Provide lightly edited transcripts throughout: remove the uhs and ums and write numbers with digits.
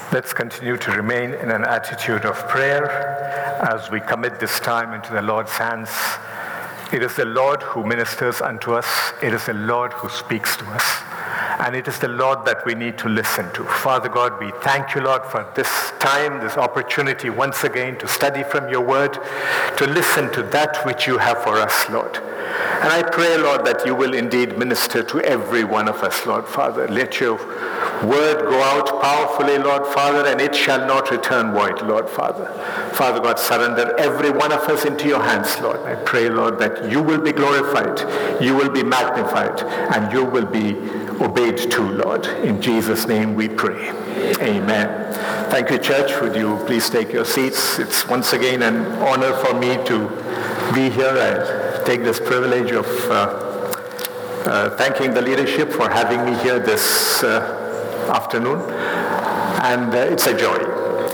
Let's continue to remain in an attitude of prayer as we commit this time into the Lord's hands. It is the Lord who ministers unto us. It is the Lord who speaks to us. And it is the Lord that we need to listen to. Father God, we thank you, Lord, for this time, this opportunity once again to study from your word, to listen to that which you have for us, Lord. And I pray, Lord, that you will indeed minister to every one of us, Lord Father. Let your word go out powerfully, Lord Father, and it shall not return void, Lord Father. Father God, surrender every one of us into your hands, Lord. I pray, Lord, that you will be glorified, you will be magnified, and you will be obeyed too, Lord. In Jesus' name we pray. Amen. Thank you, church. Would you please take your seats? It's once again an honor for me to be here. I take this privilege of thanking the leadership for having me here this afternoon, and it's a joy.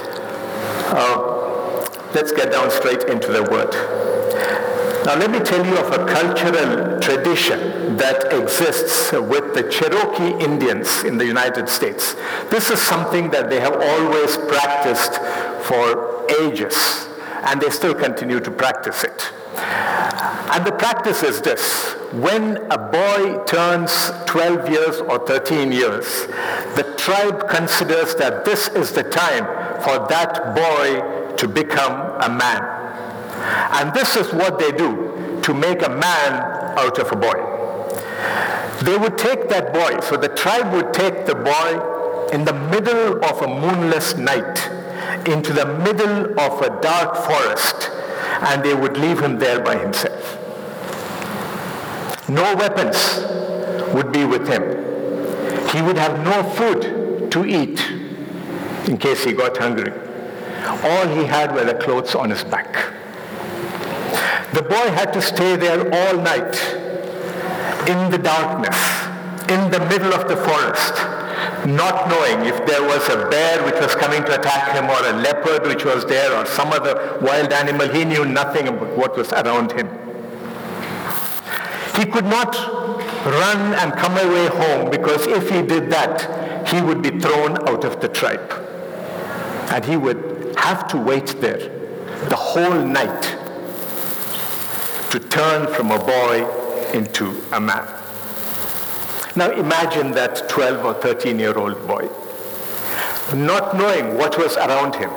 Let's get down straight into the word. Now let me tell you of a cultural tradition that exists with the Cherokee Indians in the United States. This is something that they have always practiced for ages, and they still continue to practice it. And the practice is this: when a boy turns 12 years or 13 years, the tribe considers that this is the time for that boy to become a man. And this is what they do to make a man out of a boy. They would take that boy, so the tribe would take the boy in the middle of a moonless night, into the middle of a dark forest, and they would leave him there by himself. No weapons would be with him. He would have no food to eat in case he got hungry. All he had were the clothes on his back. The boy had to stay there all night in the darkness, in the middle of the forest, not knowing if there was a bear which was coming to attack him, or a leopard which was there, or some other wild animal. He knew nothing about what was around him. He could not run and come away home, because if he did that, he would be thrown out of the tribe. And he would have to wait there the whole night to turn from a boy into a man. Now imagine that 12 or 13-year-old boy, not knowing what was around him,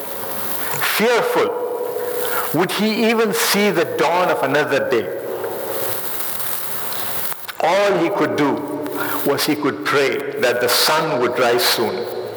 fearful. Would he even see the dawn of another day? All he could do was he could pray that the sun would rise soon,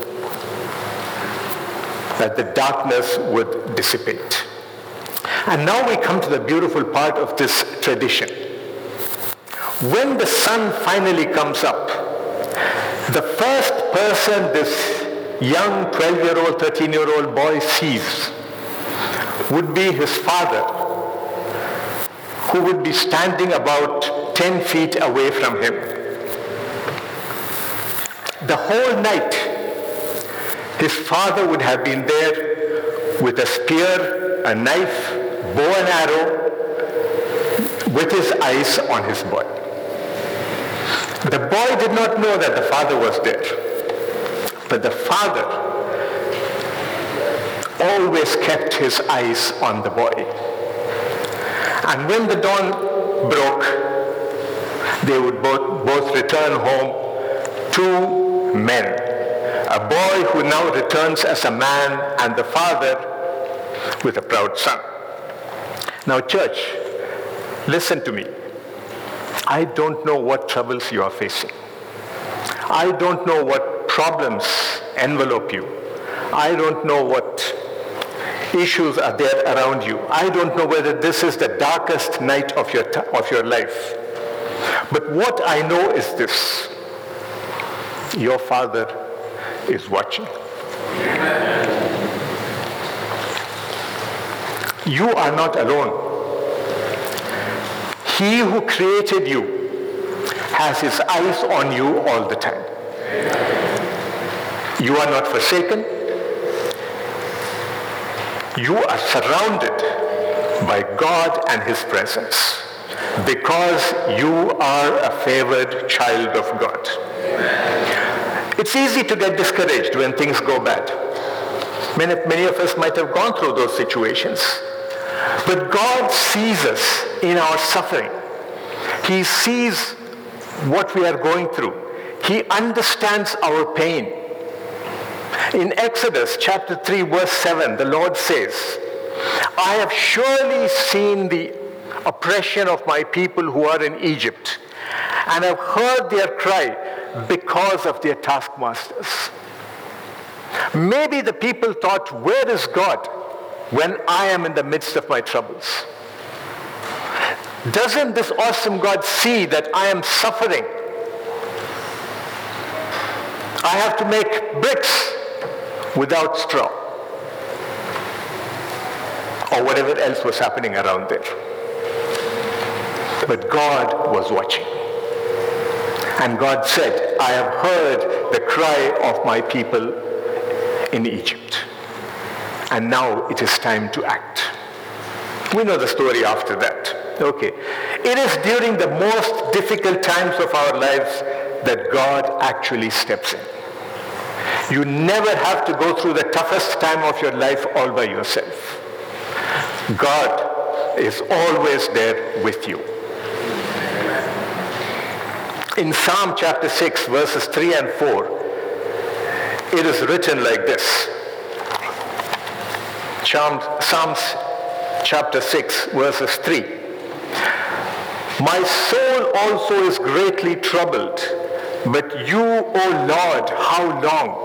that the darkness would dissipate. And now we come to the beautiful part of this tradition. When the sun finally comes up, the first person this young 12-year-old, 13-year-old boy sees would be his father, who would be standing about 10 feet away from him. The whole night, his father would have been there with a spear, a knife, bow and arrow, with his eyes on his boy. The boy did not know that the father was there, but the father always kept his eyes on the boy. And when the dawn broke, they would both return home, two men. A boy who now returns as a man, and the father with a proud son. Now, church, listen to me. I don't know what troubles you are facing. I don't know what problems envelop you. I don't know what issues are there around you. I don't know whether this is the darkest night of your life. But what I know is this: your Father is watching. You are not alone. He who created you has his eyes on you all the time. You are not forsaken. You are surrounded by God and his presence, because you are a favored child of God. It's easy to get discouraged when things go bad. Many of us might have gone through those situations. But God sees us in our suffering. He sees what we are going through. He understands our pain. In Exodus chapter 3 verse 7, the Lord says, I have surely seen the oppression of my people who are in Egypt, and have heard their cry because of their taskmasters. Maybe the people thought, where is God when I am in the midst of my troubles? Doesn't this awesome God see that I am suffering? I have to make bricks without straw, or whatever else was happening around there. But God was watching. And God said, I have heard the cry of my people in Egypt. And now it is time to act. We know the story after that. Okay. It is during the most difficult times of our lives that God actually steps in. You never have to go through the toughest time of your life all by yourself. God is always there with you. In Psalm chapter 6, verses 3 and 4, it is written like this. Psalms chapter 6, verses 3. My soul also is greatly troubled, but you, O Lord, how long?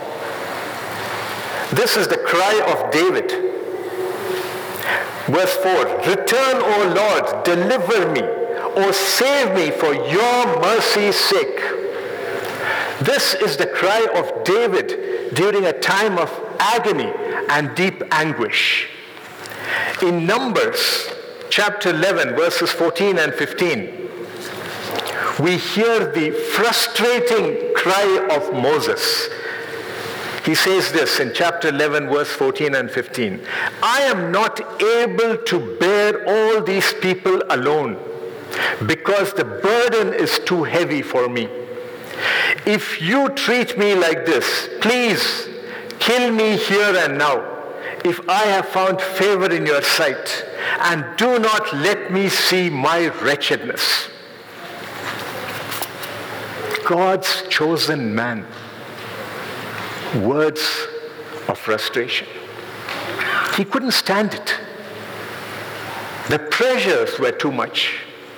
This is the cry of David. Verse 4, return, O Lord, deliver me, or save me for your mercy's sake. This is the cry of David during a time of agony and deep anguish. In Numbers chapter 11, verses 14 and 15, we hear the frustrating cry of Moses. He says this in chapter 11, verse 14 and 15. I am not able to bear all these people alone, because the burden is too heavy for me. If you treat me like this, please kill me here and now, if I have found favor in your sight, and do not let me see my wretchedness. God's chosen man. Words of frustration. He couldn't stand it. The pressures were too much.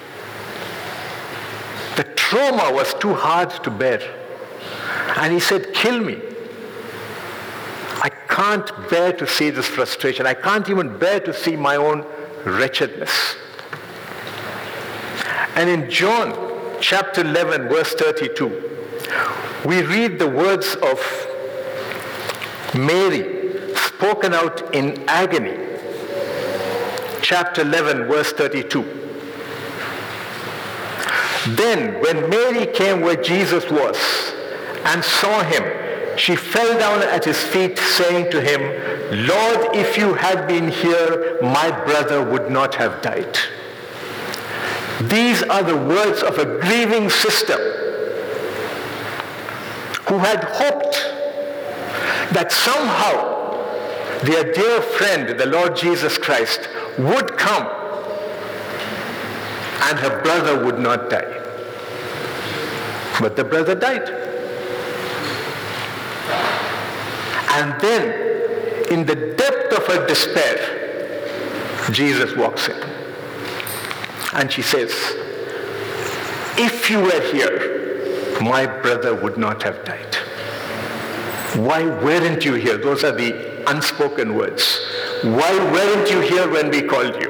The trauma was too hard to bear. And he said, kill me. I can't bear to see this frustration. I can't even bear to see my own wretchedness. And in John chapter 11, verse 32, we read the words of Mary spoken out in agony. Chapter 11, verse 32. Then, when Mary came where Jesus was and saw him, she fell down at his feet, saying to him, Lord, if you had been here, my brother would not have died. These are the words of a grieving sister who had hoped that somehow their dear friend, the Lord Jesus Christ, would come and her brother would not die. But the brother died. And then, in the depth of her despair, Jesus walks in. And she says, if you were here, my brother would not have died. Why weren't you here? Those are the unspoken words. Why weren't you here when we called you?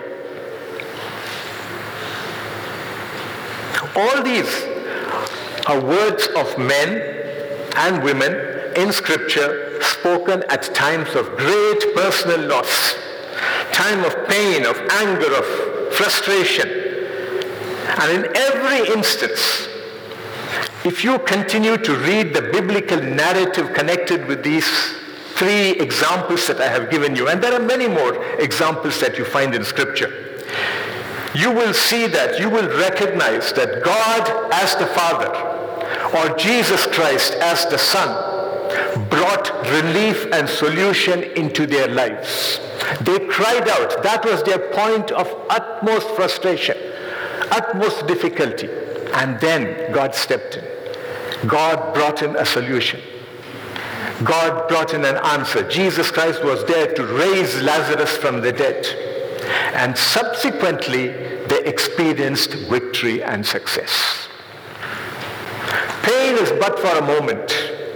All these are words of men and women in Scripture spoken at times of great personal loss, time of pain, of anger, of frustration. And in every instance, if you continue to read the biblical narrative connected with these three examples that I have given you, and there are many more examples that you find in Scripture, you will see that, you will recognize that God as the Father or Jesus Christ as the Son brought relief and solution into their lives. They cried out. That was their point of utmost frustration, utmost difficulty. And then God stepped in. God brought in a solution. God brought in an answer. Jesus Christ was there to raise Lazarus from the dead. And subsequently, they experienced victory and success. Pain is but for a moment.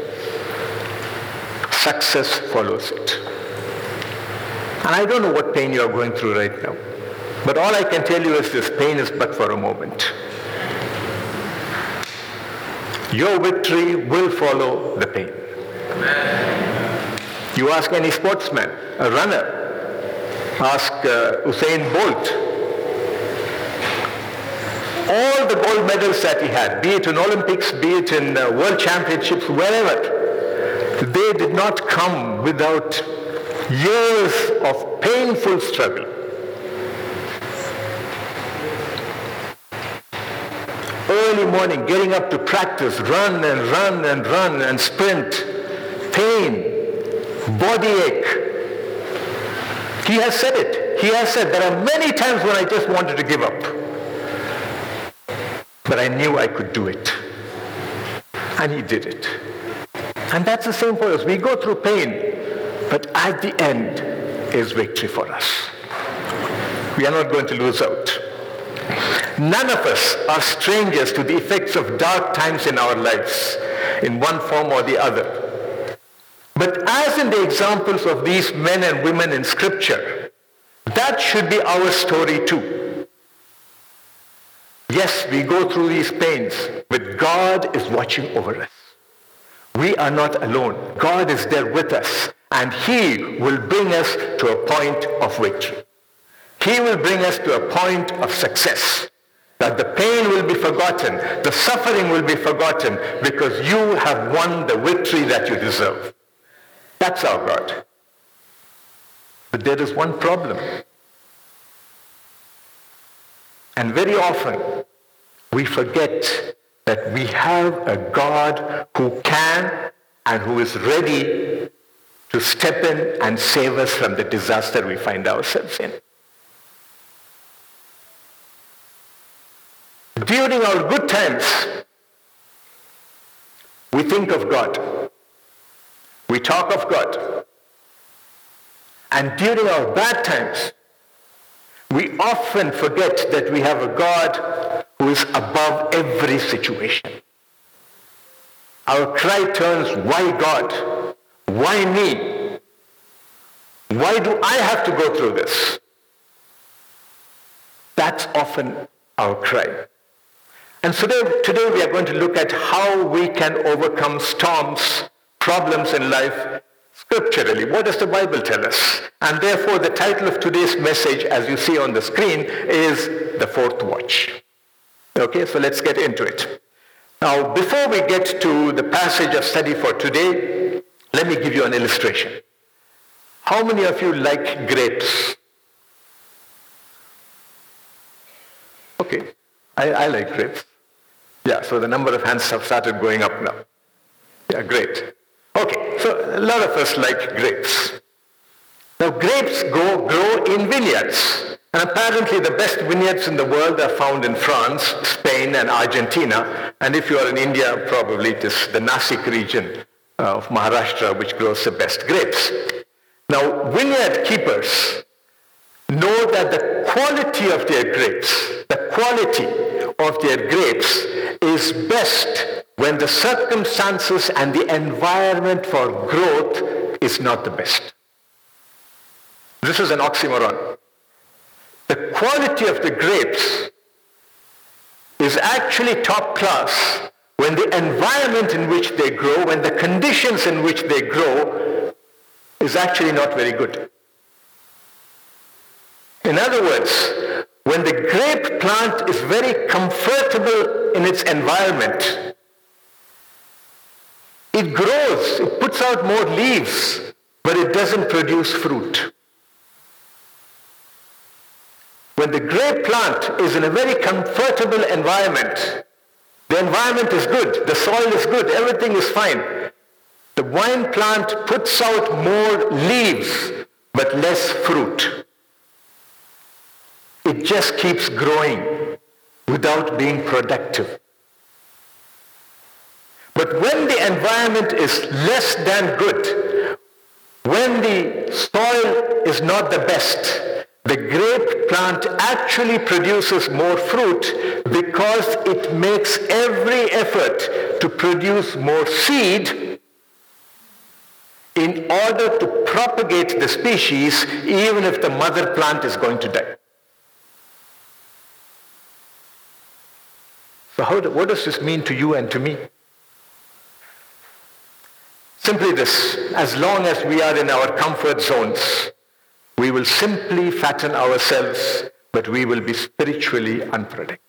Success follows it. And I don't know what pain you are going through right now. But all I can tell you is this: pain is but for a moment. Your victory will follow the pain. You ask any sportsman, a runner, ask Usain Bolt. All the gold medals that he had, be it in Olympics, be it in World Championships, wherever, they did not come without years of painful struggle. Early morning, getting up to practice, run and sprint, pain, body ache. He has said it. He has said, there are many times when I just wanted to give up. But I knew I could do it. And he did it. And that's the same for us. We go through pain, but at the end is victory for us. We are not going to lose out. None of us are strangers to the effects of dark times in our lives, in one form or the other. But as in the examples of these men and women in Scripture, that should be our story too. Yes, we go through these pains, but God is watching over us. We are not alone. God is there with us, and He will bring us to a point of victory. He will bring us to a point of success. That the pain will be forgotten, the suffering will be forgotten, because you have won the victory that you deserve. That's our God. But there is one problem. And very often, we forget that we have a God who can and who is ready to step in and save us from the disaster we find ourselves in. During our good times, we think of God. We talk of God. And during our bad times, we often forget that we have a God who is above every situation. Our cry turns, why God? Why me? Why do I have to go through this? That's often our cry. And so today we are going to look at how we can overcome storms, problems in life, scripturally. What does the Bible tell us? And therefore the title of today's message, as you see on the screen, is The Fourth Watch. Okay, so let's get into it. Now, before we get to the passage of study for today, let me give you an illustration. How many of you like grapes? Okay, I like grapes. Yeah, so the number of hands have started going up now. Yeah, great. Okay, so a lot of us like grapes. Now, grapes grow in vineyards. And apparently the best vineyards in the world are found in France, Spain, and Argentina. And if you are in India, probably it is the Nasik region of Maharashtra which grows the best grapes. Now, vineyard keepers know that the quality of their grapes is best when the circumstances and the environment for growth is not the best. This is an oxymoron. The quality of the grapes is actually top class when the environment in which they grow, when the conditions in which they grow is actually not very good. In other words, when the grape plant is very comfortable in its environment, it grows, it puts out more leaves, but it doesn't produce fruit. When the grape plant is in a very comfortable environment, The environment is good. The soil is good. Everything is fine. The wine plant puts out more leaves, but less fruit. It just keeps growing without being productive. But when the environment is less than good, when the soil is not the best, the grape plant actually produces more fruit because it makes every effort to produce more seed in order to propagate the species, even if the mother plant is going to die. So what does this mean to you and to me? Simply this: as long as we are in our comfort zones, we will simply fatten ourselves, but we will be spiritually unproductive.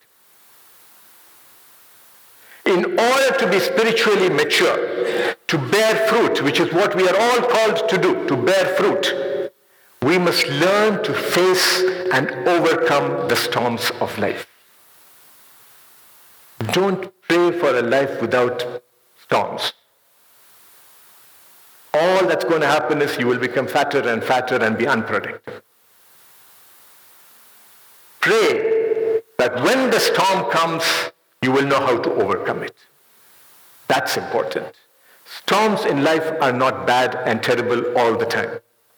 In order to be spiritually mature, to bear fruit, which is what we are all called to do, to bear fruit, we must learn to face and overcome the storms of life. Don't pray for a life without storms. All that's going to happen is you will become fatter and be unproductive. Pray that when the storm comes, you will know how to overcome it. That's important. Storms in life are not bad and terrible all the time.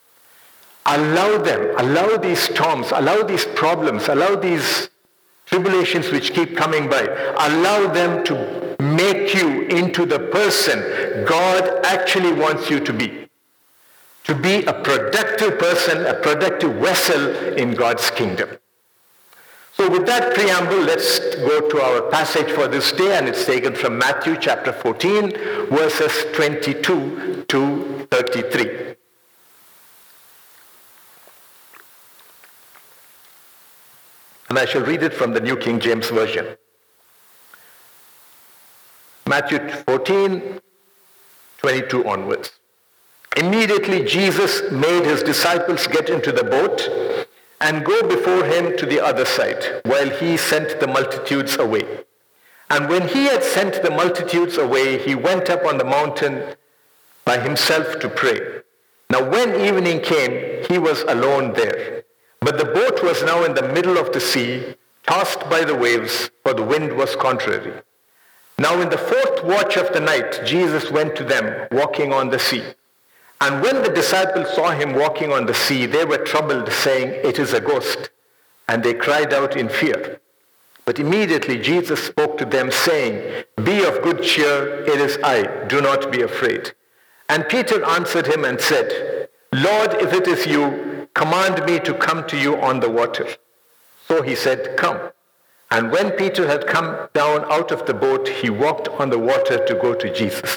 Allow these storms, allow these problems, allow these tribulations which keep coming by, allow them to make you into the person God actually wants you to be a productive person, a productive vessel in God's kingdom. So with that preamble, let's go to our passage for this day, and it's taken from Matthew chapter 14, verses 22 to 33. And I shall read it from the New King James Version. Matthew 14, 22 onwards. Immediately Jesus made his disciples get into the boat and go before him to the other side, while he sent the multitudes away. And when he had sent the multitudes away, he went up on the mountain by himself to pray. Now when evening came, he was alone there. But the boat was now in the middle of the sea, tossed by the waves, for the wind was contrary. Now in the fourth watch of the night, Jesus went to them, walking on the sea. And when the disciples saw him walking on the sea, they were troubled, saying, "It is a ghost." And they cried out in fear. But immediately Jesus spoke to them, saying, "Be of good cheer, it is I, do not be afraid." And Peter answered him and said, "Lord, if it is you, command me to come to you on the water." So he said, "Come." And when Peter had come down out of the boat, he walked on the water to go to Jesus.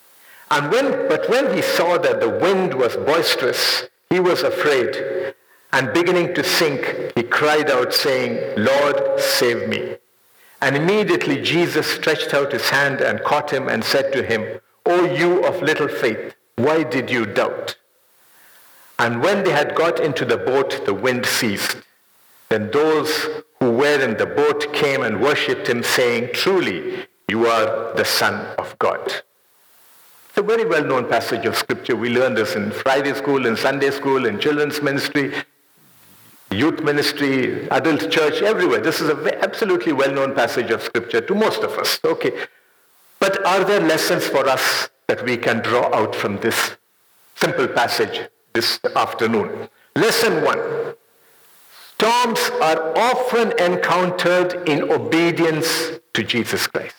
But when he saw that the wind was boisterous, he was afraid, and beginning to sink, he cried out, saying, "Lord, save me." And immediately Jesus stretched out his hand and caught him and said to him, "O you of little faith, why did you doubt?" And when they had got into the boat, the wind ceased. Then those who were in the boat came and worshipped him, saying, "Truly, you are the Son of God." It's a very well-known passage of Scripture. We learn this in Friday school, in Sunday school, in children's ministry, youth ministry, adult church, everywhere. This is an absolutely well-known passage of Scripture to most of us. Okay. But are there lessons for us that we can draw out from this simple passage this afternoon? Lesson 1. Storms are often encountered in obedience to Jesus Christ.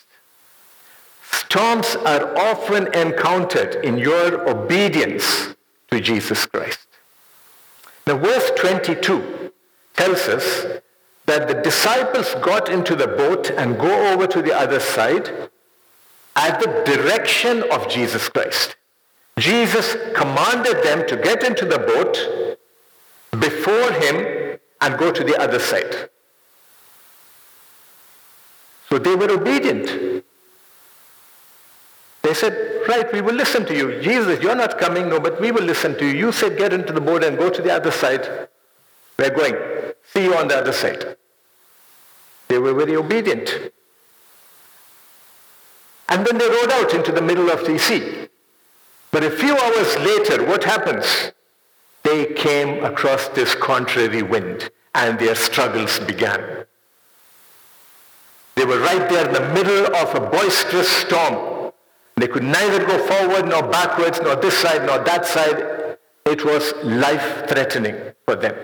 Storms are often encountered in your obedience to Jesus Christ. Now, verse 22 tells us that the disciples got into the boat and go over to the other side at the direction of Jesus Christ. Jesus commanded them to get into the boat before him and go to the other side. So they were obedient. They said, "Right, we will listen to you. Jesus, you're not coming, no, but we will listen to you. You said get into the boat and go to the other side. We're going. See you on the other side." They were very obedient. And then they rowed out into the middle of the sea. But a few hours later, what happens? They came across this contrary wind, and their struggles began. They were right there in the middle of a boisterous storm. They could neither go forward nor backwards, nor this side nor that side. It was life-threatening for them.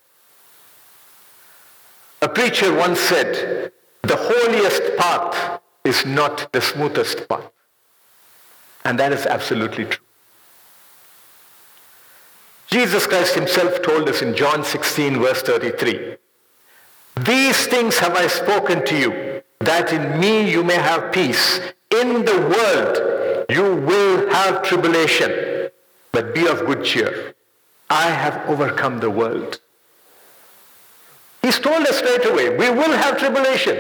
A preacher once said, the holiest path is not the smoothest path. And that is absolutely true. Jesus Christ himself told us in John 16, verse 33, these things have I spoken to you, that in me you may have peace. In the world you will have tribulation, but be of good cheer. I have overcome the world. He's told us straight away, we will have tribulation.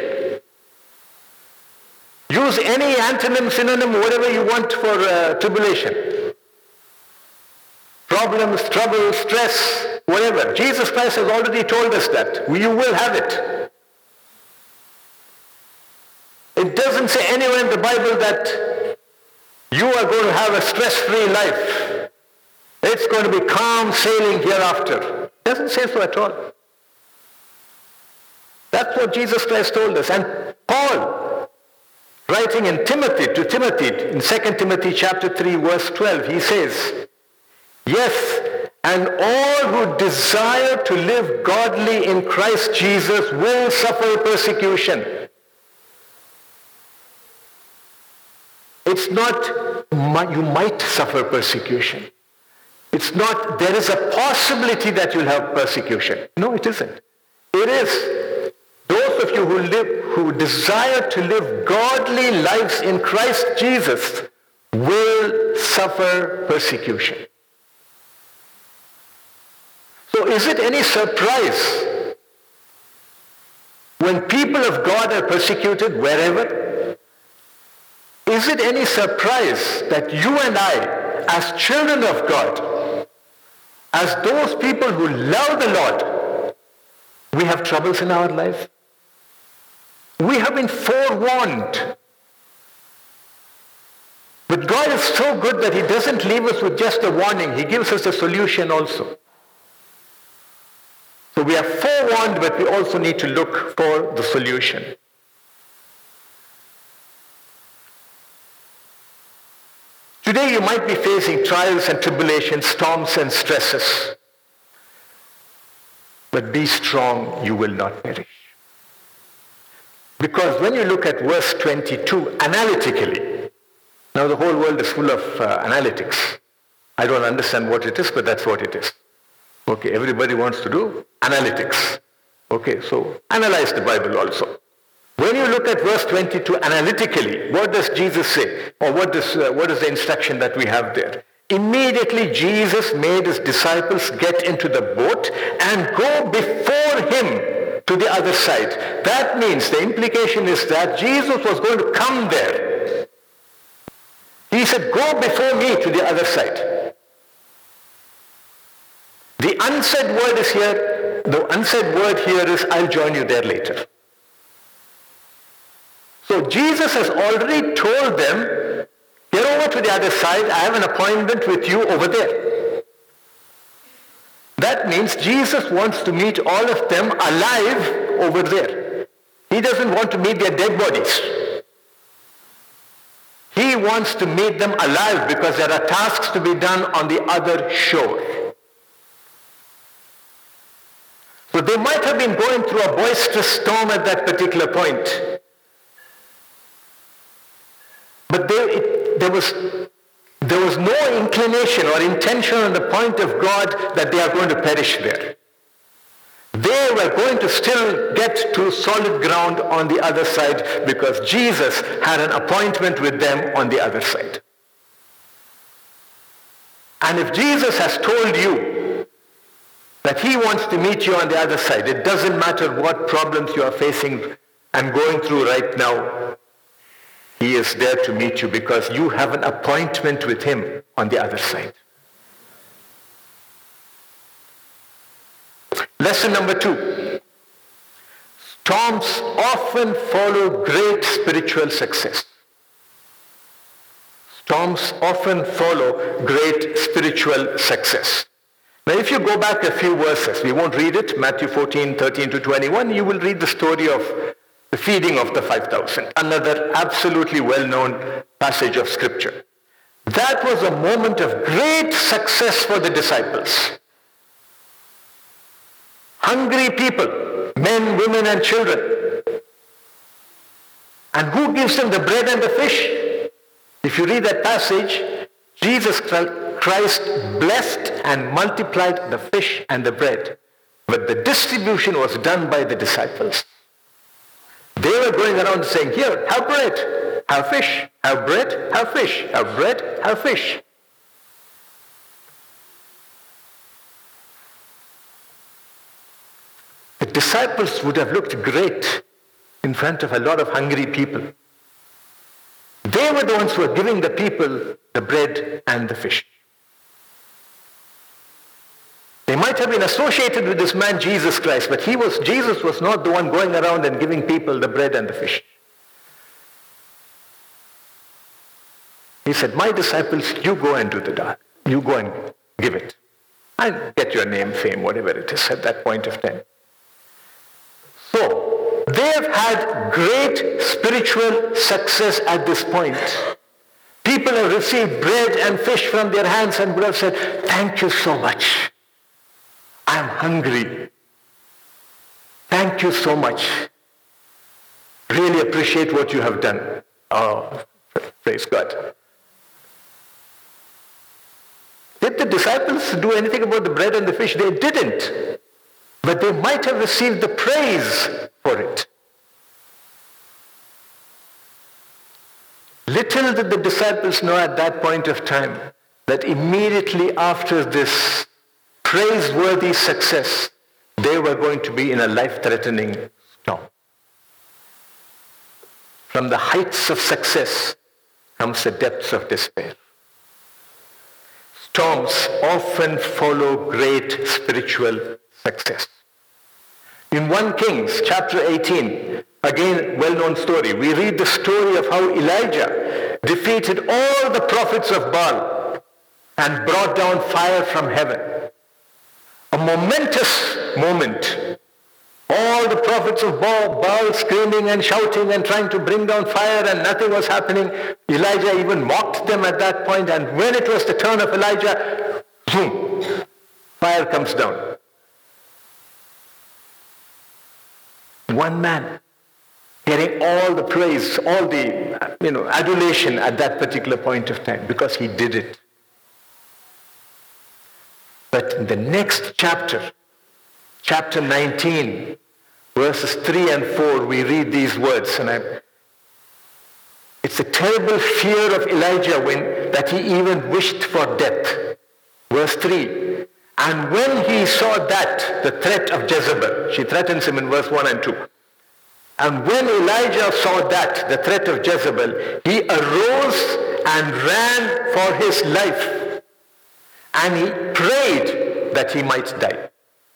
Use any antonym, synonym, whatever you want for tribulation. Problems, trouble, stress, whatever. Jesus Christ has already told us that. You will have it. It doesn't say anywhere in the Bible that you are going to have a stress-free life. It's going to be calm sailing hereafter. It doesn't say so at all. That's what Jesus Christ told us. And Paul, writing in Timothy, in 2 Timothy chapter 3, verse 12, he says, yes, and all who desire to live godly in Christ Jesus will suffer persecution. It's not you might suffer persecution. It's not there is a possibility that you'll have persecution. No, it isn't. It is. Those of you who desire to live godly lives in Christ Jesus will suffer persecution. So is it any surprise when people of God are persecuted wherever? Is it any surprise that you and I, as children of God, as those people who love the Lord, we have troubles in our life? We have been forewarned. But God is so good that he doesn't leave us with just a warning. He gives us a solution also. So we are forewarned, but we also need to look for the solution. Today you might be facing trials and tribulations, storms and stresses. But be strong, you will not perish. Because when you look at verse 22 analytically, now the whole world is full of analytics. I don't understand what it is, but that's what it is. Okay, everybody wants to do analytics. Okay, so analyze the Bible also. When you look at verse 22 analytically, what does Jesus say? Or what is the instruction that we have there? Immediately Jesus made his disciples get into the boat and go before him to the other side. That means the implication is that Jesus was going to come there. He said, go before me to the other side. The unsaid word here is, I'll join you there later. So Jesus has already told them, get over to the other side, I have an appointment with you over there. That means Jesus wants to meet all of them alive over there. He doesn't want to meet their dead bodies. He wants to meet them alive because there are tasks to be done on the other shore. So they might have been going through a boisterous storm at that particular point. But there was no inclination or intention on the point of God that they are going to perish there. They were going to still get to solid ground on the other side because Jesus had an appointment with them on the other side. And if Jesus has told you that he wants to meet you on the other side, it doesn't matter what problems you are facing and going through right now, he is there to meet you because you have an appointment with him on the other side. Lesson number 2. Storms often follow great spiritual success. Storms often follow great spiritual success. Now, if you go back a few verses, we won't read it, Matthew 14, 13 to 21, you will read the story of the feeding of the 5,000, another absolutely well-known passage of Scripture. That was a moment of great success for the disciples. Hungry people, men, women, and children. And who gives them the bread and the fish? If you read that passage, Jesus Christ blessed and multiplied the fish and the bread. But the distribution was done by the disciples. They were going around saying, here, have bread, have fish, have bread, have fish, have bread, have fish. The disciples would have looked great in front of a lot of hungry people. They were the ones who were giving the people the bread and the fish. They might have been associated with this man Jesus Christ, but Jesus was not the one going around and giving people the bread and the fish. He said, my disciples, you go and do the dark. You go and give it. And get your name, fame, whatever it is at that point of time. So, they have had great spiritual success at this point. People have received bread and fish from their hands and would have said, thank you so much. I am hungry. Thank you so much. Really appreciate what you have done. Oh, praise God. Did the disciples do anything about the bread and the fish? They didn't. But they might have received the praise for it. Little did the disciples know at that point of time that immediately after this praiseworthy success, they were going to be in a life-threatening storm. From the heights of success comes the depths of despair. Storms often follow great spiritual success. In 1 Kings chapter 18, again well-known story, we read the story of how Elijah defeated all the prophets of Baal and brought down fire from heaven. A momentous moment. All the prophets of Baal screaming and shouting and trying to bring down fire, and nothing was happening. Elijah even mocked them at that point, and when it was the turn of Elijah, boom, fire comes down. One man getting all the praise, all the adulation at that particular point of time because he did it. But in the next chapter, chapter 19, verses 3 and 4, we read these words, and it's a terrible fear of Elijah that he even wished for death. Verse 3, and when he saw that, the threat of Jezebel, she threatens him in verse 1 and 2. And when Elijah saw that, the threat of Jezebel, he arose and ran for his life. And he prayed that he might die.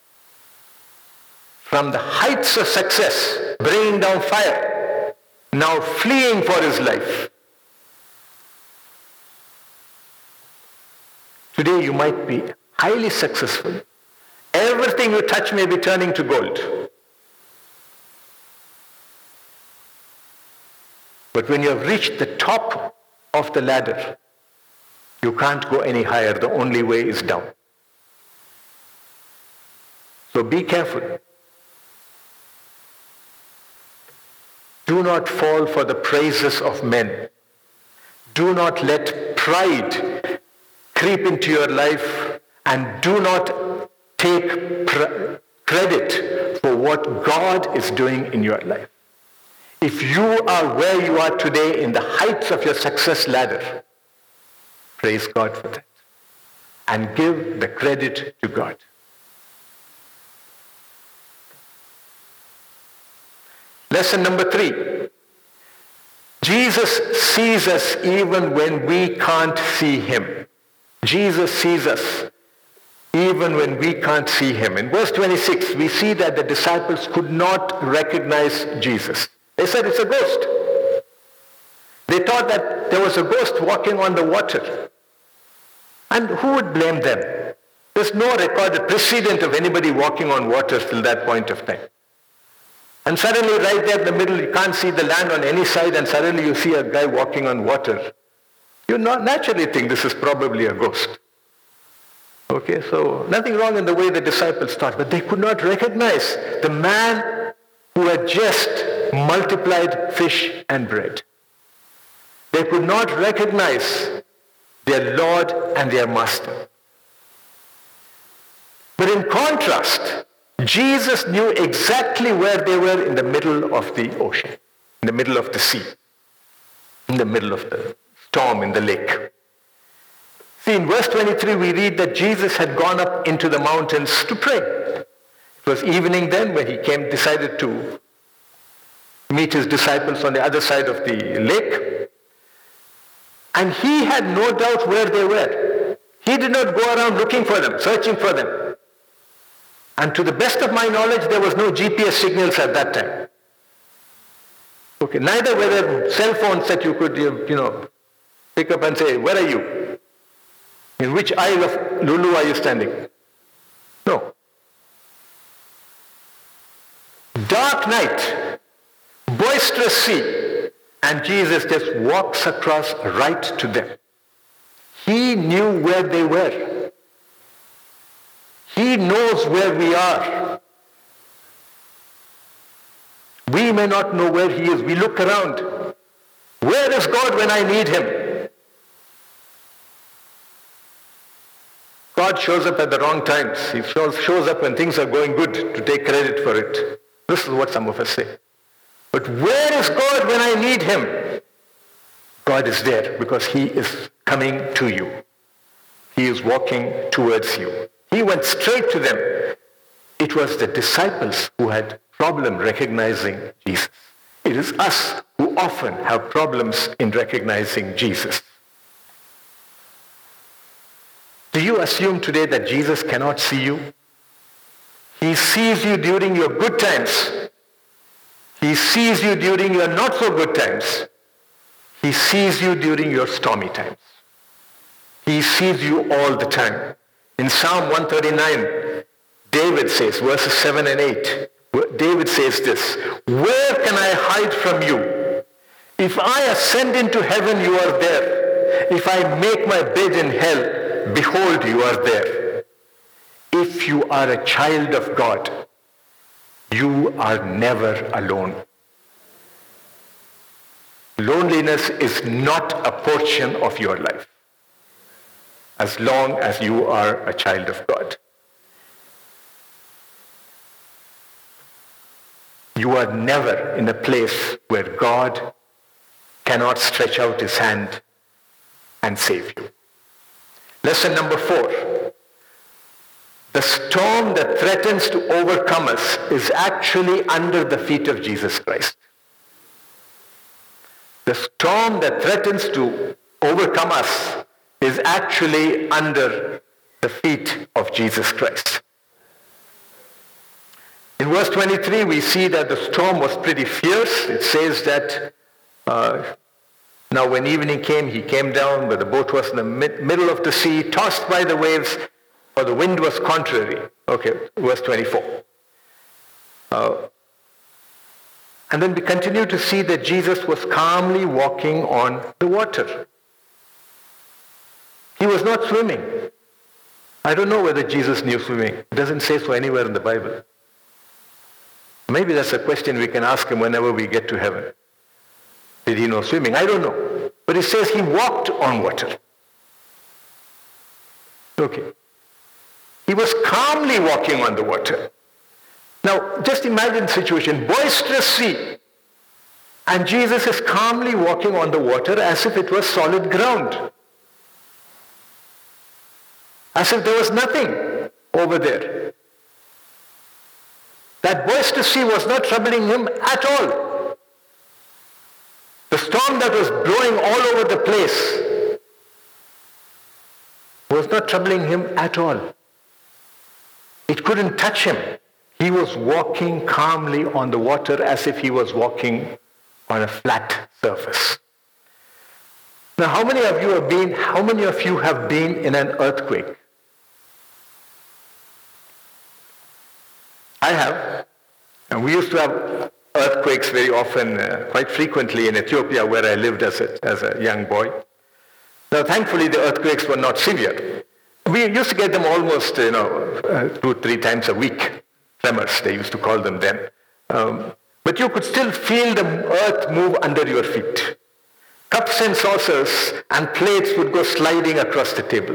From the heights of success, bringing down fire, now fleeing for his life. Today you might be highly successful. Everything you touch may be turning to gold. But when you have reached the top of the ladder, you can't go any higher. The only way is down. So be careful. Do not fall for the praises of men. Do not let pride creep into your life, and do not take credit for what God is doing in your life. If you are where you are today in the heights of your success ladder, praise God for that. And give the credit to God. Lesson number 3. Jesus sees us even when we can't see him. Jesus sees us even when we can't see him. In verse 26, we see that the disciples could not recognize Jesus. They said it's a ghost. They thought that there was a ghost walking on the water. And who would blame them? There's no recorded precedent of anybody walking on water till that point of time. And suddenly right there in the middle, you can't see the land on any side, and suddenly you see a guy walking on water. You naturally think this is probably a ghost. Okay, so nothing wrong in the way the disciples thought, but they could not recognize the man who had just multiplied fish and bread. They could not recognize their Lord and their Master. But in contrast, Jesus knew exactly where they were in the middle of the ocean, in the middle of the sea, in the middle of the storm in the lake. See, in verse 23, we read that Jesus had gone up into the mountains to pray. It was evening then when he decided to meet his disciples on the other side of the lake. And he had no doubt where they were. He did not go around looking for them, searching for them. And to the best of my knowledge, there was no GPS signals at that time. Okay, neither were there cell phones that you could, pick up and say, where are you? In which aisle of Lulu are you standing? No. Dark night, boisterous sea, and Jesus just walks across right to them. He knew where they were. He knows where we are. We may not know where he is. We look around. Where is God when I need him? God shows up at the wrong times. He shows up when things are going good to take credit for it. This is what some of us say. But where is God when I need him? God is there because he is coming to you. He is walking towards you. He went straight to them. It was the disciples who had problem recognizing Jesus. It is us who often have problems in recognizing Jesus. Do you assume today that Jesus cannot see you? He sees you during your good times. He sees you during your not so good times. He sees you during your stormy times. He sees you all the time. In Psalm 139, David says, verses 7 and 8, David says this, "Where can I hide from you? If I ascend into heaven, you are there. If I make my bed in hell, behold, you are there." If you are a child of God, you are never alone. Loneliness is not a portion of your life as long as you are a child of God. You are never in a place where God cannot stretch out his hand and save you. Lesson number 4. The storm that threatens to overcome us is actually under the feet of Jesus Christ. The storm that threatens to overcome us is actually under the feet of Jesus Christ. In verse 23, we see that the storm was pretty fierce. It says that now when evening came, he came down where the boat was in the middle of the sea, tossed by the waves, for the wind was contrary. Okay, verse 24. And then we continue to see that Jesus was calmly walking on the water. He was not swimming. I don't know whether Jesus knew swimming. It doesn't say so anywhere in the Bible. Maybe that's a question we can ask him whenever we get to heaven. Did he know swimming? I don't know. But it says he walked on water. Okay. He was calmly walking on the water. Now, just imagine the situation. Boisterous sea. And Jesus is calmly walking on the water as if it was solid ground. As if there was nothing over there. That boisterous sea was not troubling him at all. The storm that was blowing all over the place was not troubling him at all. It couldn't touch him. He was walking calmly on the water as if he was walking on a flat surface. Now, how many of you have been in an earthquake? I have. And we used to have earthquakes very often, quite frequently in Ethiopia, where I lived as a young boy. Now, thankfully, the earthquakes were not severe. We used to get them almost, 2-3 times a week. Tremors, they used to call them then. But you could still feel the earth move under your feet. Cups and saucers and plates would go sliding across the table.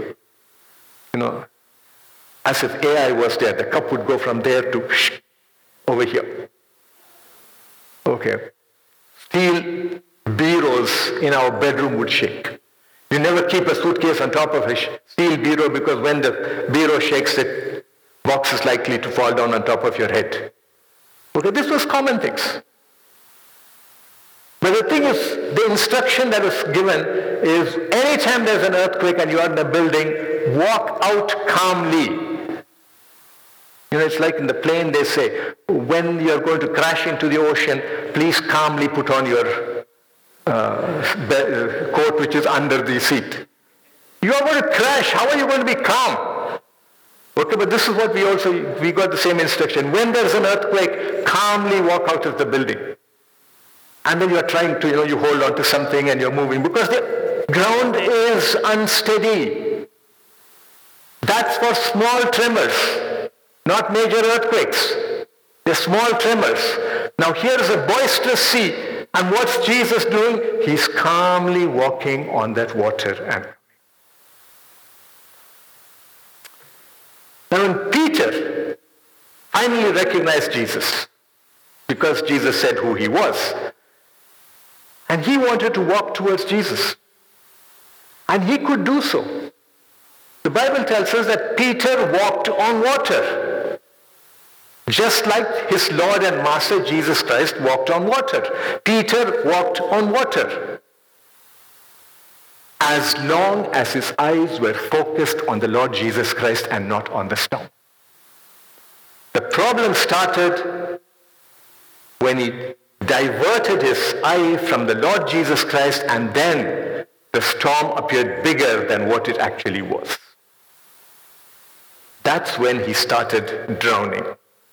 As if AI was there. The cup would go from there to over here. Okay. Steel bureaus in our bedroom would shake. You never keep a suitcase on top of a steel bureau, because when the bureau shakes, the box is likely to fall down on top of your head. Okay, this was common things. But the thing is, the instruction that was given is, anytime there's an earthquake and you are in a building, walk out calmly. It's like in the plane they say, when you're going to crash into the ocean, please calmly put on your coat which is under the seat. You are going to crash. How are you going to be calm? Okay, but this is what we got the same instruction. When there's an earthquake, calmly walk out of the building. And then you are trying to, you hold on to something and you're moving, because the ground is unsteady. That's for small tremors, not major earthquakes. They're small tremors. Now here's a boisterous sea, and what's Jesus doing? He's calmly walking on that water. And now when Peter finally recognized Jesus, because Jesus said who he was, and he wanted to walk towards Jesus, and he could do so. The Bible tells us that Peter walked on water, just like his Lord and Master Jesus Christ walked on water. Peter walked on water as long as his eyes were focused on the Lord Jesus Christ and not on the storm. The problem started when he diverted his eye from the Lord Jesus Christ, and then the storm appeared bigger than what it actually was. That's when he started drowning.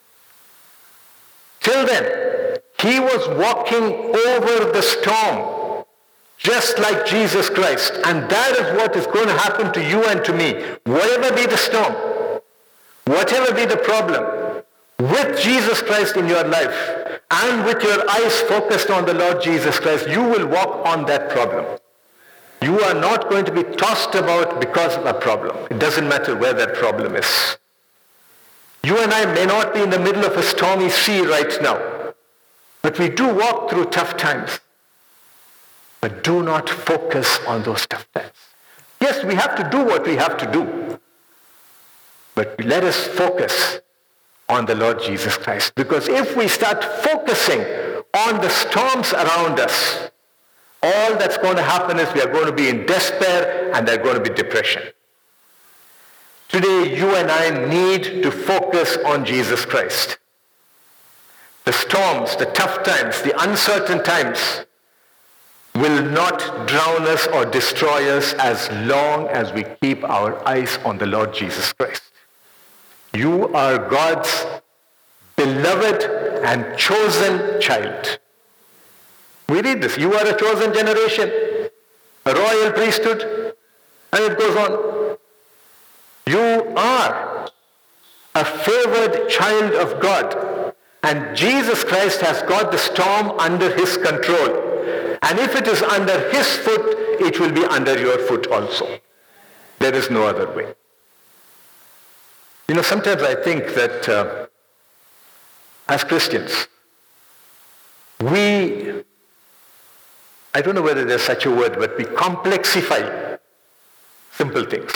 Till then, he was walking over the storm, just like Jesus Christ. And that is what is going to happen to you and to me. Whatever be the storm, whatever be the problem, with Jesus Christ in your life, and with your eyes focused on the Lord Jesus Christ, you will walk on that problem. You are not going to be tossed about because of a problem. It doesn't matter where that problem is. You and I may not be in the middle of a stormy sea right now, but we do walk through tough times. But do not focus on those tough times. Yes, we have to do what we have to do, but let us focus on the Lord Jesus Christ. Because if we start focusing on the storms around us, all that's going to happen is we are going to be in despair, and there's going to be depression. Today, you and I need to focus on Jesus Christ. The storms, the tough times, the uncertain times will not drown us or destroy us as long as we keep our eyes on the Lord Jesus Christ. You are God's beloved and chosen child. We read this. You are a chosen generation, a royal priesthood, and it goes on. You are a favored child of God, and Jesus Christ has got the storm under his control. And if it is under his foot, it will be under your foot also. There is no other way. Sometimes I think that as Christians, I don't know whether there's such a word, but we complexify simple things.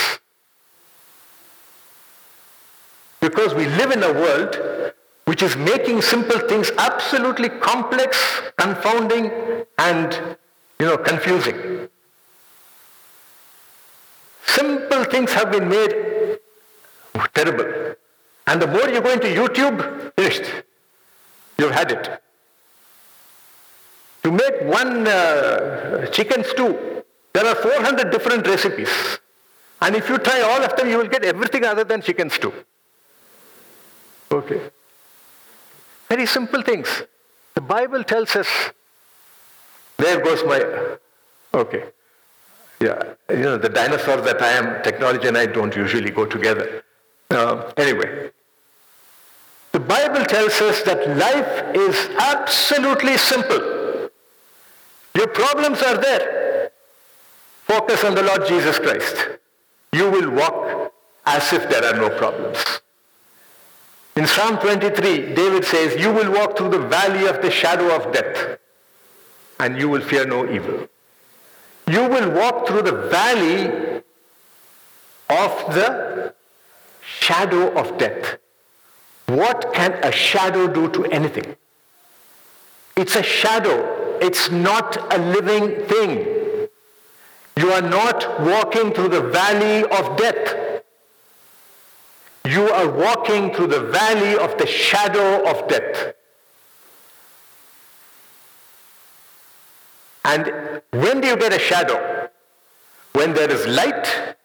Because we live in a world which is making simple things absolutely complex, confounding, and confusing. Simple things have been made terrible. And the more you go into YouTube, finished. You've had it. To make one chicken stew, There are 400 different recipes. And if you try all of them, you will get everything other than chicken stew. Okay. Very simple things. The Bible tells us, there goes my, okay. Yeah, the dinosaur that I am, technology and I don't usually go together. Anyway, the Bible tells us that life is absolutely simple. Your problems are there. Focus on the Lord Jesus Christ. You will walk as if there are no problems. In Psalm 23, David says, you will walk through the valley of the shadow of death, and you will fear no evil. You will walk through the valley of the shadow of death. What can a shadow do to anything? It's a shadow. It's not a living thing. You are not walking through the valley of death. You are walking through the valley of the shadow of death. And when do you get a shadow? When there is light,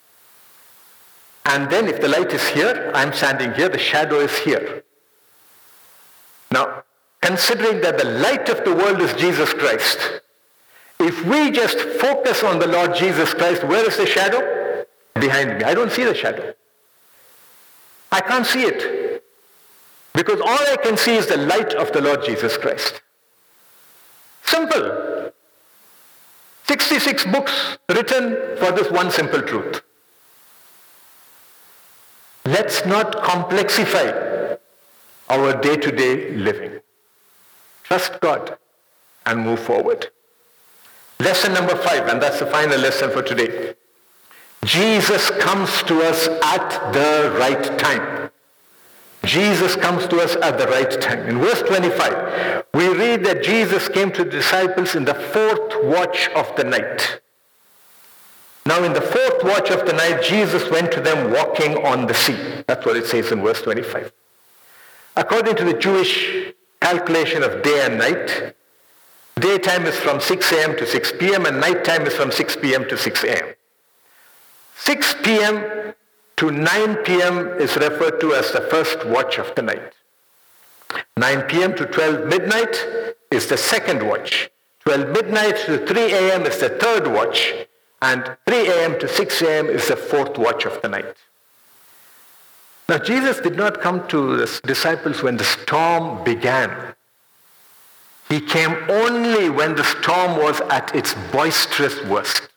and then if the light is here, I'm standing here, the shadow is here. Now, considering that the light of the world is Jesus Christ, if we just focus on the Lord Jesus Christ, where is the shadow? Behind me. I don't see the shadow. I can't see it. Because all I can see is the light of the Lord Jesus Christ. Simple. 66 books written for this one simple truth. Let's not complexify our day-to-day living. Trust God and move forward. Lesson number 5, and that's the final lesson for today. Jesus comes to us at the right time. Jesus comes to us at the right time. In verse 25, we read that Jesus came to the disciples in the 4th watch of the night. Now in the 4th watch of the night, Jesus went to them walking on the sea. That's what it says in verse 25. According to the Jewish calculation of day and night, daytime is from 6 a.m. to 6 p.m. and nighttime is from 6 p.m. to 6 a.m. 6 p.m. to 9 p.m. is referred to as the first watch of the night. 9 p.m. to 12 midnight is the second watch. 12 midnight to 3 a.m. is the third watch. And 3 a.m. to 6 a.m. is the fourth watch of the night. Now Jesus did not come to the disciples when the storm began. He came only when the storm was at its boisterous worst.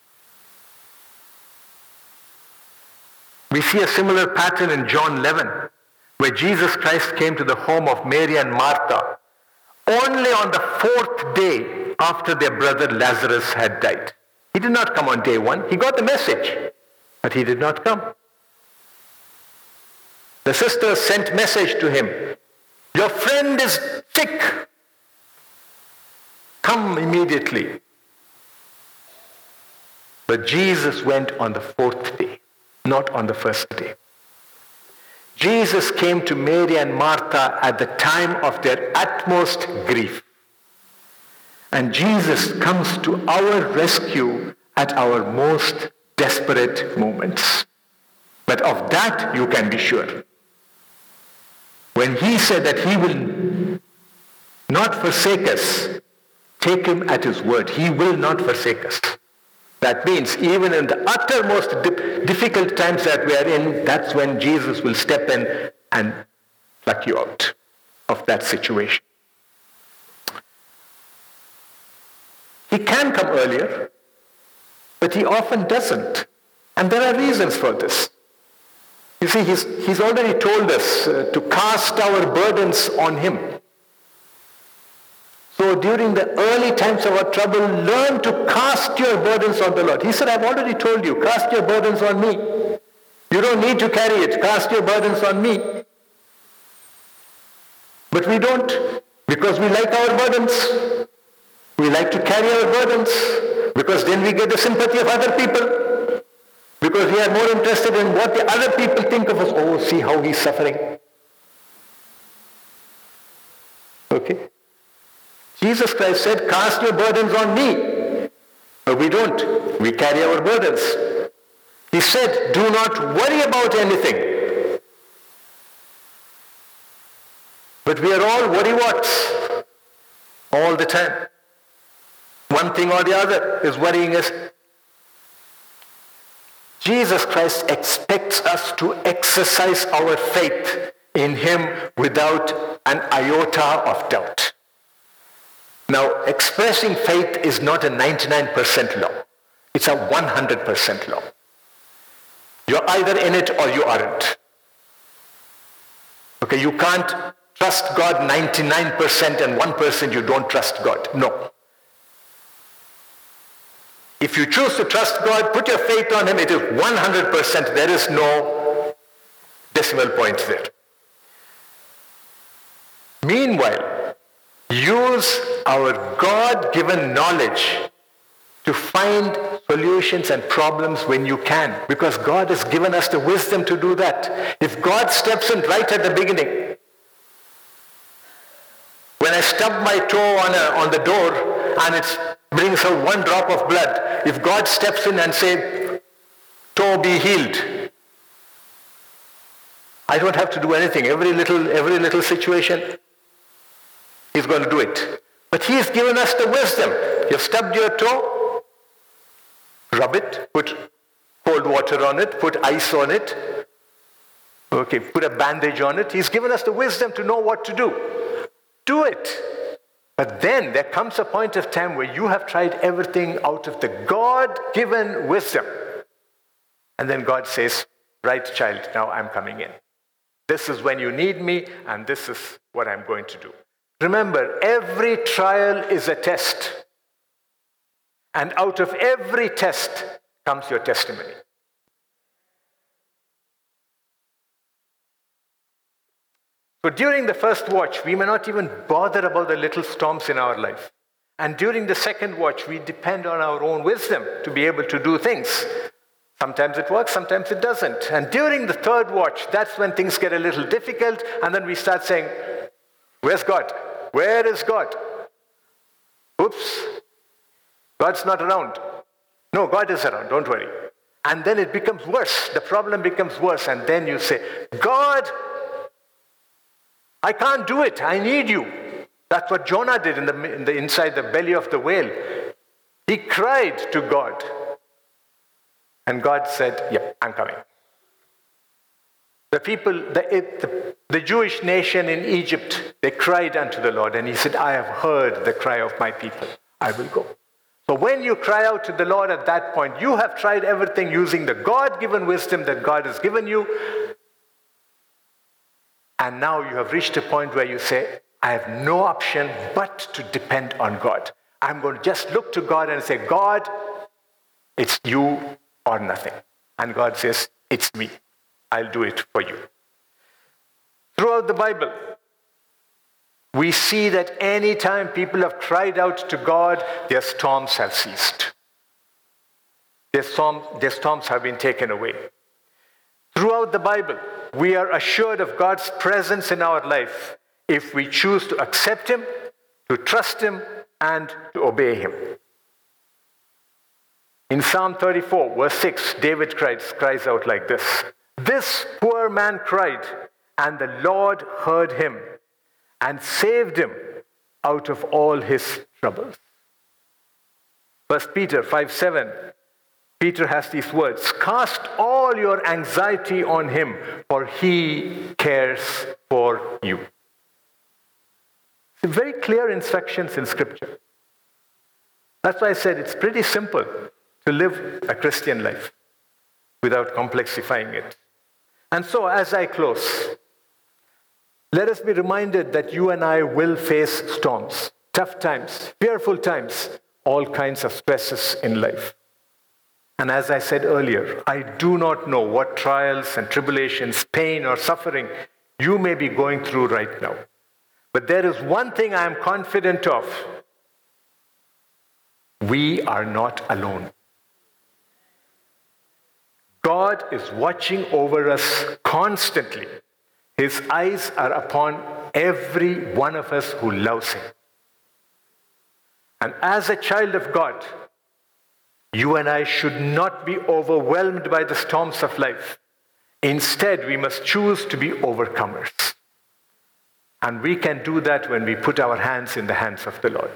We see a similar pattern in John 11, where Jesus Christ came to the home of Mary and Martha only on the 4th day after their brother Lazarus had died. He did not come on day 1. He got the message, but he did not come. The sisters sent message to him. Your friend is sick. Come immediately. But Jesus went on the 4th day, not on the 1st day. Jesus came to Mary and Martha at the time of their utmost grief. And Jesus comes to our rescue at our most desperate moments. But of that you can be sure. When he said that he will not forsake us, take him at his word. He will not forsake us. That means even in the uttermost difficult times that we are in, that's when Jesus will step in and pluck you out of that situation. He can come earlier, but he often doesn't. And there are reasons for this. You see, he's already told us to cast our burdens on him. So during the early times of our trouble, learn to cast your burdens on the Lord. He said, I've already told you, cast your burdens on me. You don't need to carry it. Cast your burdens on me. But we don't, because we like our burdens. We like to carry our burdens, because then we get the sympathy of other people. Because we are more interested in what the other people think of us. Oh, see how he's suffering. Okay? Jesus Christ said, cast your burdens on me. But we don't. We carry our burdens. He said, do not worry about anything. But we are all worrywarts all the time. One thing or the other is worrying us. Jesus Christ expects us to exercise our faith in Him without an iota of doubt. Now, expressing faith is not a 99% law. It's a 100% law. You're either in it or you aren't. Okay, you can't trust God 99% and 1% you don't trust God. No. If you choose to trust God, put your faith on Him, it is 100%. There is no decimal point there. Meanwhile, use our God-given knowledge to find solutions and problems when you can, because God has given us the wisdom to do that. If God steps in right at the beginning, when I stub my toe on the door and it brings out one drop of blood, if God steps in and says, toe be healed, I don't have to do anything. Every little situation, He's going to do it. But He's given us the wisdom. You've stubbed your toe, rub it, put cold water on it, put ice on it, okay, put a bandage on it. He's given us the wisdom to know what to do. Do it. But then there comes a point of time where you have tried everything out of the God-given wisdom. And then God says, right, child, now I'm coming in. This is when you need me, and this is what I'm going to do. Remember, every trial is a test. And out of every test comes your testimony. So during the first watch, we may not even bother about the little storms in our life. And during the second watch, we depend on our own wisdom to be able to do things. Sometimes it works, sometimes it doesn't. And during the third watch, that's when things get a little difficult, and then we start saying, where's God? Where is God? Oops, God's not around. No, God is around, don't worry. And then it becomes worse. The problem becomes worse, and then you say, God, I can't do it. I need you. That's what Jonah did in the inside the belly of the whale. He cried to God. And God said, yeah, I'm coming. The people, the Jewish nation in Egypt, they cried unto the Lord. And He said, I have heard the cry of my people. I will go. So when you cry out to the Lord at that point, you have tried everything using the God-given wisdom that God has given you. And now you have reached a point where you say, I have no option but to depend on God. I'm going to just look to God and say, God, it's you or nothing. And God says, it's me. I'll do it for you. Throughout the Bible, we see that any time people have cried out to God, their storms have ceased. Their storms have been taken away. Throughout the Bible, we are assured of God's presence in our life if we choose to accept Him, to trust Him, and to obey Him. In Psalm 34, verse 6, David cries out like this. This poor man cried, and the Lord heard him and saved him out of all his troubles. 1 Peter 5:7, Peter has these words, cast all your anxiety on Him, for He cares for you. It's very clear instructions in Scripture. That's why I said it's pretty simple to live a Christian life without complexifying it. And so as I close, let us be reminded that you and I will face storms, tough times, fearful times, all kinds of stresses in life. And as I said earlier, I do not know what trials and tribulations, pain or suffering you may be going through right now. But there is one thing I am confident of. We are not alone. God is watching over us constantly. His eyes are upon every one of us who loves Him. And as a child of God, You and I should not be overwhelmed by the storms of life. Instead, we must choose to be overcomers. And we can do that when we put our hands in the hands of the Lord.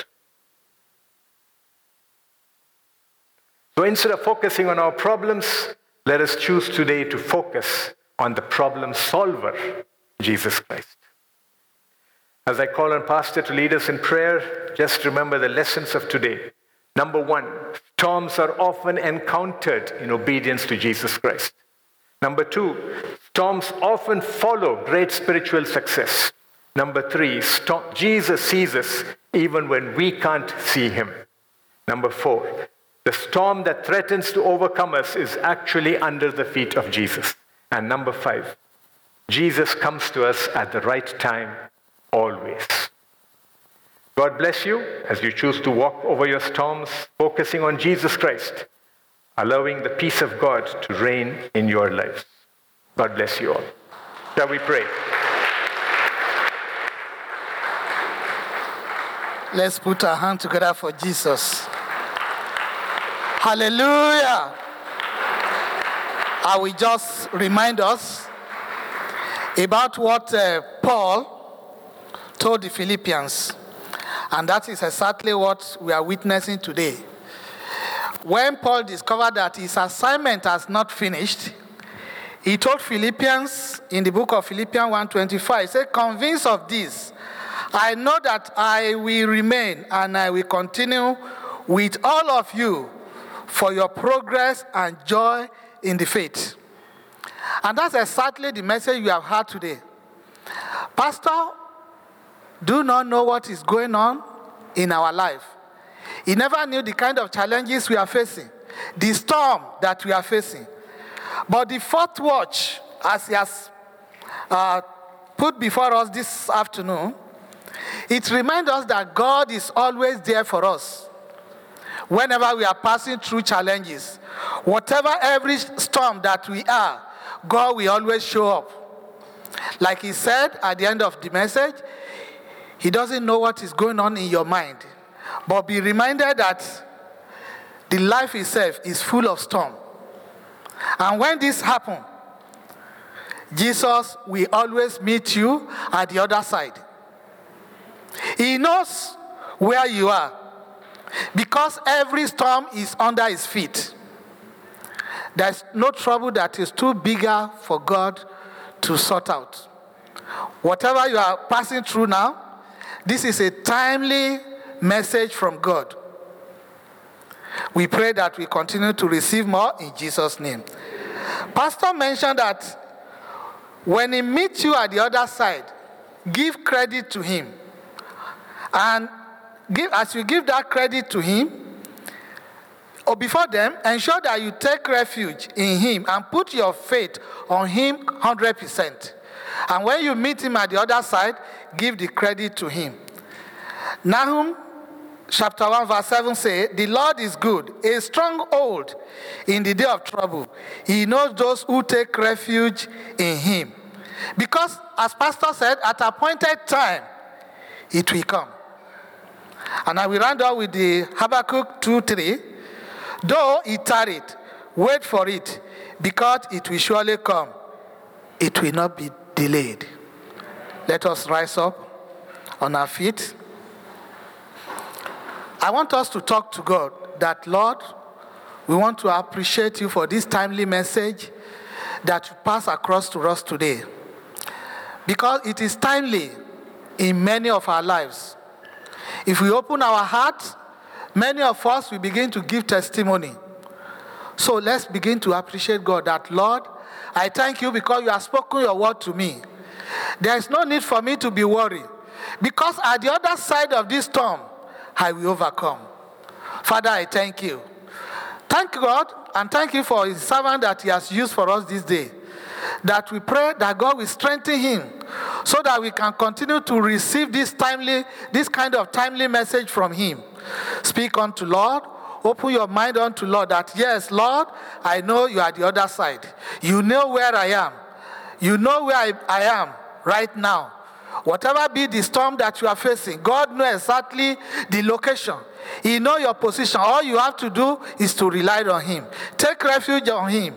So instead of focusing on our problems, let us choose today to focus on the problem solver, Jesus Christ. As I call on Pastor to lead us in prayer, just remember the lessons of today. Number one, storms are often encountered in obedience to Jesus Christ. Number two, storms often follow great spiritual success. Number three, Jesus sees us even when we can't see him. Number four, the storm that threatens to overcome us is actually under the feet of Jesus. And number five, Jesus comes to us at the right time, always. God bless you as you choose to walk over your storms, focusing on Jesus Christ, allowing the peace of God to reign in your lives. God bless you all. Shall we pray? Let's put our hand together for Jesus. Hallelujah. I will just remind us about what Paul told the Philippians. And that is exactly what we are witnessing today. When Paul discovered that his assignment has not finished, he told Philippians in the book of Philippians 1:25, he said, "Convinced of this, I know that I will remain and I will continue with all of you for your progress and joy in the faith." And that's exactly the message we have heard today. Pastor, do not know what is going on in our life. He never knew the kind of challenges we are facing, the storm that we are facing. But the fourth watch, as he has put before us this afternoon, it reminds us that God is always there for us. Whenever we are passing through challenges, whatever every storm that we are, God will always show up. Like he said at the end of the message, he doesn't know what is going on in your mind. But be reminded that the life itself is full of storm. And when this happens, Jesus will always meet you at the other side. He knows where you are because every storm is under his feet. There's no trouble that is too bigger for God to sort out. Whatever you are passing through now, this is a timely message from God. We pray that we continue to receive more in Jesus' name. Pastor mentioned that when he meets you at the other side, give credit to him. And as you give that credit to him, or before them, ensure that you take refuge in him and put your faith on him 100%. And when you meet him at the other side, give the credit to him. Nahum chapter 1 verse 7 says, "The Lord is good, a stronghold in the day of trouble. He knows those who take refuge in him." Because as Pastor said, at appointed time, it will come. And I will round up with the Habakkuk 2:3. "Though it tarried, wait for it, because it will surely come. It will not be delayed." Let us rise up on our feet. I want us to talk to God that, Lord, we want to appreciate you for this timely message that you pass across to us today. Because it is timely in many of our lives. If we open our hearts, many of us will begin to give testimony. So let's begin to appreciate God that, Lord, I thank you because you have spoken your word to me. There is no need for me to be worried. Because at the other side of this storm, I will overcome. Father, I thank you. Thank God and thank you for his servant that he has used for us this day. That we pray that God will strengthen him so that we can continue to receive this kind of timely message from him. Speak unto Lord. Open your mind unto Lord that, yes, Lord, I know you are the other side. You know where I am. You know where I am right now. Whatever be the storm that you are facing, God knows exactly the location. He knows your position. All you have to do is to rely on him. Take refuge on him.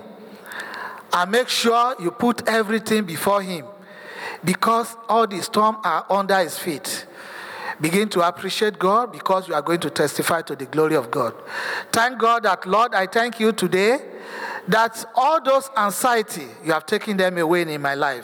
And make sure you put everything before him. Because all the storms are under his feet. Begin to appreciate God because you are going to testify to the glory of God. Thank God that, Lord, I thank you today that all those anxiety, you have taken them away in my life.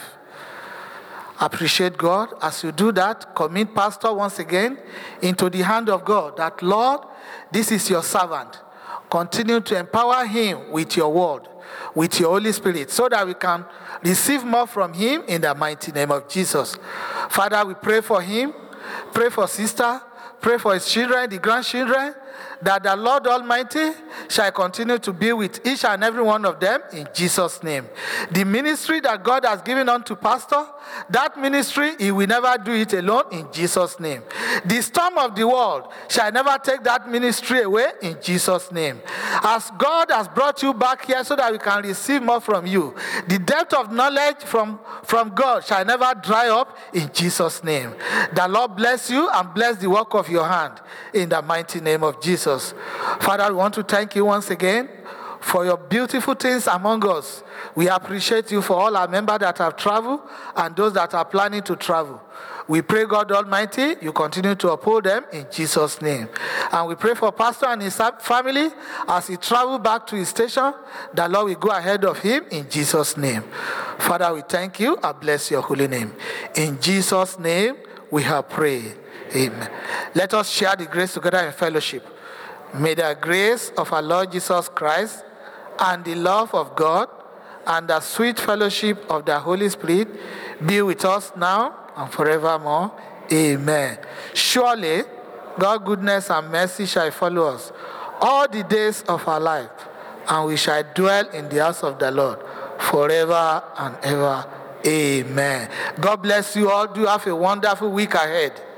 Appreciate God. As you do that, commit Pastor once again into the hand of God. That, Lord, this is your servant. Continue to empower him with your word, with your Holy Spirit, so that we can receive more from him in the mighty name of Jesus. Father, we pray for him. Pray for sister, pray for his children, the grandchildren, that the Lord Almighty shall continue to be with each and every one of them in Jesus' name. The ministry that God has given unto pastor, that ministry, he will never do it alone in Jesus' name. The storm of the world shall never take that ministry away in Jesus' name. As God has brought you back here so that we can receive more from you, the depth of knowledge from God shall never dry up in Jesus' name. The Lord bless you and bless the work of your hand in the mighty name of Jesus. Father, we want to thank you once again for your beautiful things among us. We appreciate you for all our members that have traveled and those that are planning to travel. We pray, God Almighty, you continue to uphold them in Jesus' name. And we pray for Pastor and his family as he travels back to his station. The Lord will go ahead of him in Jesus' name. Father, we thank you and bless your holy name. In Jesus' name, we have prayed. Amen. Let us share the grace together in fellowship. May the grace of our Lord Jesus Christ and the love of God and the sweet fellowship of the Holy Spirit be with us now and forevermore. Amen. Surely, God's goodness and mercy shall follow us all the days of our life, and we shall dwell in the house of the Lord forever and ever. Amen. God bless you all. Do have a wonderful week ahead.